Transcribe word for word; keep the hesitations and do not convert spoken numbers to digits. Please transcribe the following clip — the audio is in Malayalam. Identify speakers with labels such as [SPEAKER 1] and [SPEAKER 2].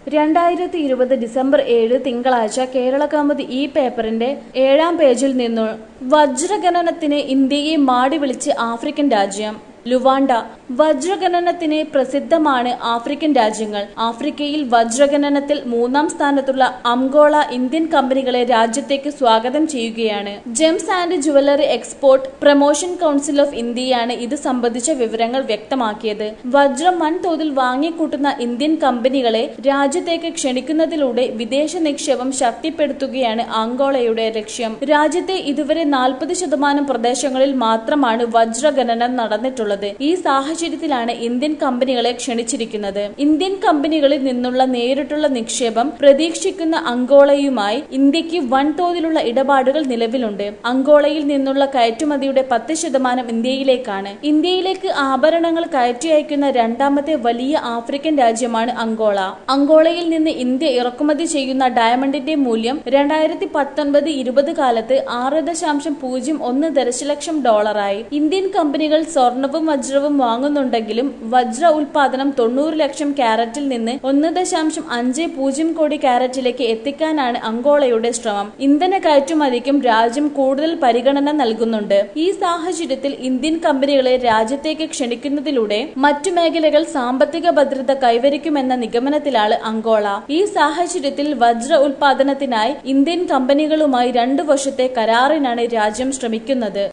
[SPEAKER 1] രണ്ടായിരത്തി ഇരുപത് ഡിസംബർ ഏഴ് തിങ്കളാഴ്ച കേരളകൗമുദി ഈ പേപ്പറിന്റെ ഏഴാം പേജിൽ നിന്നു വജ്രഖനനത്തിന് ഇന്ത്യയെ മാടി വിളിച്ച് ആഫ്രിക്കൻ രാജ്യം. ലുവാണ്ട. വജ്രഖനനത്തിന് പ്രസിദ്ധമാണ് ആഫ്രിക്കൻ രാജ്യങ്ങൾ. ആഫ്രിക്കയിൽ വജ്രഖനനത്തിൽ മൂന്നാം സ്ഥാനത്തുള്ള അംഗോള ഇന്ത്യൻ കമ്പനികളെ രാജ്യത്തേക്ക് സ്വാഗതം ചെയ്യുകയാണ്. Gems and jewellery export promotion council of ഇന്ത്യയാണ് ഇത് സംബന്ധിച്ച വിവരങ്ങൾ വ്യക്തമാക്കിയത്. വജ്രം വൻതോതിൽ വാങ്ങിക്കൂട്ടുന്ന ഇന്ത്യൻ കമ്പനികളെ രാജ്യത്തേക്ക് ക്ഷണിക്കുന്നതിലൂടെ വിദേശ നിക്ഷേപം ശക്തിപ്പെടുത്തുകയാണ് അംഗോളയുടെ ലക്ഷ്യം. രാജ്യത്തെ ഇതുവരെ നാൽപ്പത് ശതമാനം പ്രദേശങ്ങളിൽ മാത്രമാണ് വജ്രഖനനം നടന്നിട്ടുള്ളത്. ഈ സാഹചര്യത്തിലാണ് ഇന്ത്യൻ കമ്പനികളെ ക്ഷണിച്ചിരിക്കുന്നത്. ഇന്ത്യൻ കമ്പനികളിൽ നിന്നുള്ള നേരിട്ടുള്ള നിക്ഷേപം പ്രതീക്ഷിക്കുന്ന അംഗോളയുമായി ഇന്ത്യക്ക് വൻതോതിലുള്ള ഇടപാടുകൾ നിലവിലുണ്ട്. അംഗോളയിൽ നിന്നുള്ള കയറ്റുമതിയുടെ പത്ത് ശതമാനം ഇന്ത്യയിലേക്കാണ്. ഇന്ത്യയിലേക്ക് ആഭരണങ്ങൾ കയറ്റി അയക്കുന്ന രണ്ടാമത്തെ വലിയ ആഫ്രിക്കൻ രാജ്യമാണ് അംഗോള. അംഗോളയിൽ നിന്ന് ഇന്ത്യ ഇറക്കുമതി ചെയ്യുന്ന ഡയമണ്ടിന്റെ മൂല്യം രണ്ടായിരത്തി പത്തൊൻപത് ഇരുപത് കാലത്ത് ആറ് ദശാംശം പൂജ്യം ഒന്ന് ദശലക്ഷം ഡോളറായി. ഇന്ത്യൻ കമ്പനികൾ സ്വർണവും വജ്രവും വാങ്ങുന്നുണ്ടെങ്കിലും വജ്ര ഉൽപാദനം തൊണ്ണൂറ് ലക്ഷം കാരറ്റിൽ നിന്ന് ഒന്ന് ദശാംശം അഞ്ച് പൂജ്യം കോടി കാരറ്റിലേക്ക് എത്തിക്കാനാണ് അംഗോളയുടെ ശ്രമം. ഇന്ധന കയറ്റുമതിക്കും രാജ്യം കൂടുതൽ പരിഗണന നൽകുന്നുണ്ട്. ഈ സാഹചര്യത്തിൽ ഇന്ത്യൻ കമ്പനികളെ രാജ്യത്തേക്ക് ക്ഷണിക്കുന്നതിലൂടെ മറ്റു മേഖലകൾ സാമ്പത്തിക ഭദ്രത കൈവരിക്കുമെന്ന നിഗമനത്തിലാണ് അംഗോള. ഈ സാഹചര്യത്തിൽ വജ്ര ഉൽപാദനത്തിനായി ഇന്ത്യൻ കമ്പനികളുമായി രണ്ടു വർഷത്തെ കരാറിനാണ് രാജ്യം ശ്രമിക്കുന്നത്.